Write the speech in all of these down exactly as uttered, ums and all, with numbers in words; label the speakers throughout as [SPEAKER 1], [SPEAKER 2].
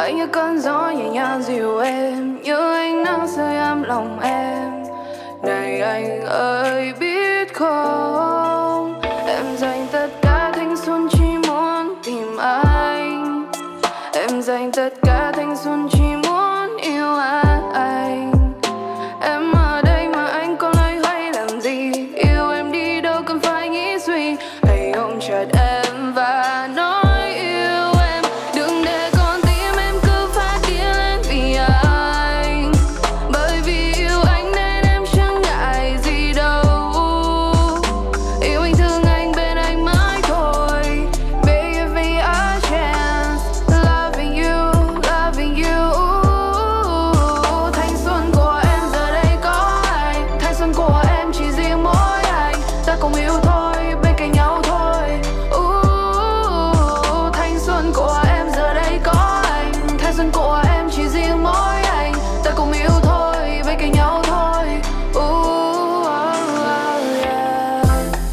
[SPEAKER 1] Anh như cơn gió nhẹ nhàng dịu em, như ánh nắng sưởi ấm lòng em. Này anh ơi biết không, em dành tất cả thanh xuân chỉ muốn tìm anh. Em dành tất cả thanh xuân chỉ muốn yêu anh. Em ở đây mà anh còn loay hoay làm gì? Yêu em đi đâu cần phải nghĩ suy. Hãy ôm chặt em và nói yêu em. Đừng để con tim em cứ phát điên lên vì anh. Bởi vì yêu anh nên em chẳng ngại gì đâu. Yêu anh thương anh bên anh mãi thôi. Baby give me a chance. Loving you, loving you. Thanh xuân của em giờ đây có anh. Thanh xuân của em chỉ riêng mỗi anh. Ta cùng yêu thôi, bên cạnh nhau thôi. uh, Thanh xuân của em giờ đây có anh. Thanh xuân của em chỉ riêng mỗi anh. Ta cùng yêu thôi, bên cạnh nhau thôi. uh, oh, yeah.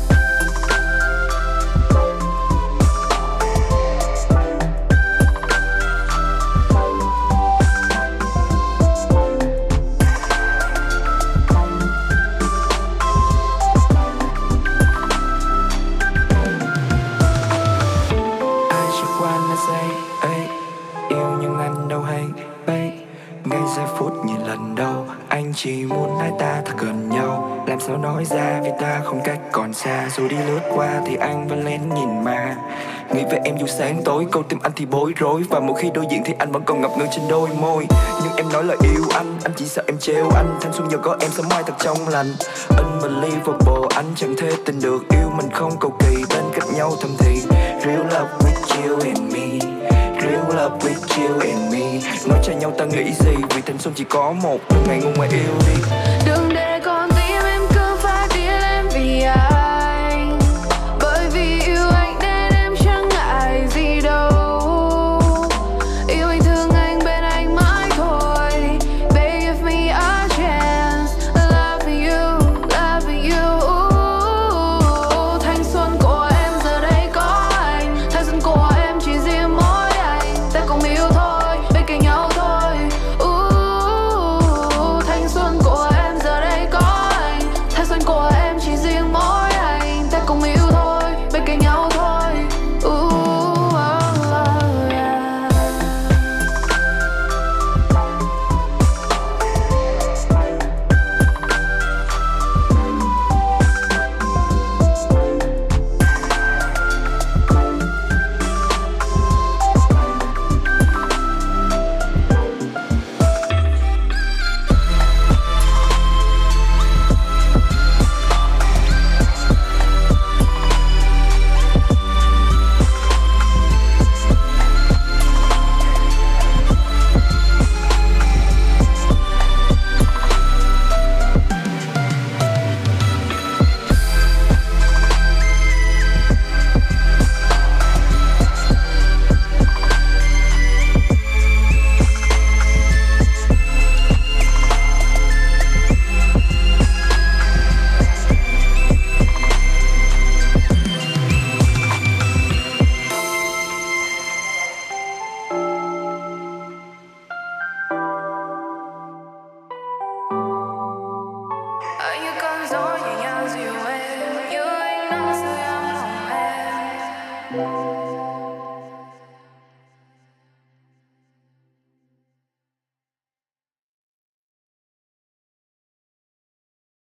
[SPEAKER 2] Ai chỉ wanna say, ey, yêu nhưng anh đâu hay, babe. Ngay giây phút nhìn lần đầu, anh chỉ muốn hai ta thật gần nhau. Làm sao nói ra vì ta không cách còn xa. Dù đi lướt qua thì anh vẫn lén nhìn mà. Nghĩ về em dù sáng tối, câu tim anh thì bối rối. Và mỗi khi đối diện thì anh vẫn còn ngập ngừng trên đôi môi. Nhưng em nói lời yêu anh, anh chỉ sợ em trêu anh. Thanh xuân giờ có em sớm mai thật trong lành. Unbelievable, anh chẳng thể tin được. Yêu mình không cầu kỳ, bên cạnh nhau thầm thì. Real love with you and me. Real love with you and me. Nói cho nhau ta nghĩ gì, vì thanh xuân chỉ có một. Đừng ngại ngùng mà yêu đi.